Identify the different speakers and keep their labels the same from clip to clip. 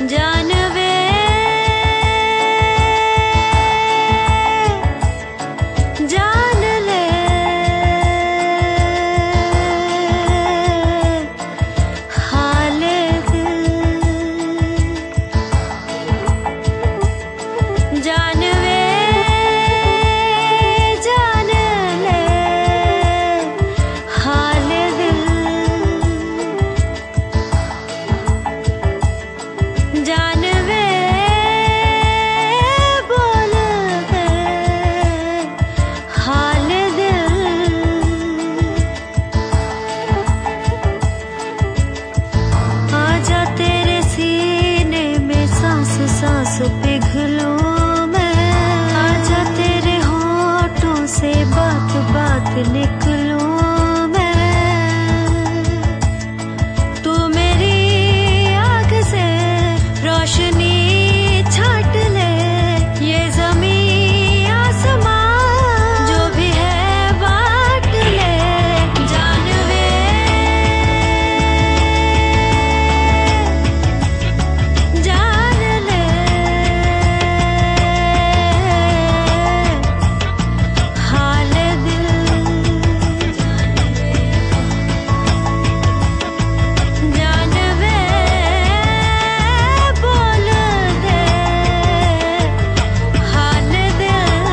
Speaker 1: जानवे जान ले हाले दिल, जानवे जान ले हाले दिल, जानवे बोल दे हाल दिल। आजा तेरे सीने में सांस सांस पिघलूं मैं, आजा तेरे होठों से बात बात निकलूं मैं। तू मेरी आँख से रोशनी छाट ले, ये ज़मीं आसमां जो भी है बांट ले। जानवे जान ले हाल दिल, जानवे बोल दे हाल दिल।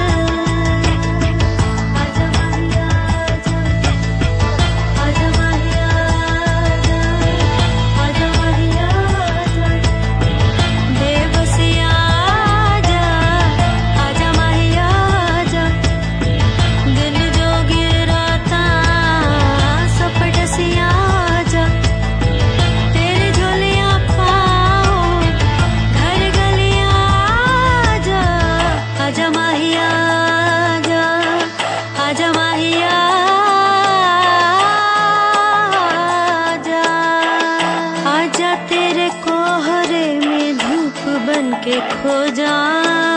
Speaker 1: आजा माहिया आजा, आजा माहिया आजा, आजा माहिया आजा, बेबसिया आजा, आजा माहिया आजा। दिल जो गिरा था सपटसिया आजा, तेरी झोलियां पाओ घर गलियां आजा। आजा माहिया आजा, आजा माहिया आजा, आजा तेरे कोहरे में धूप बन के खो जा।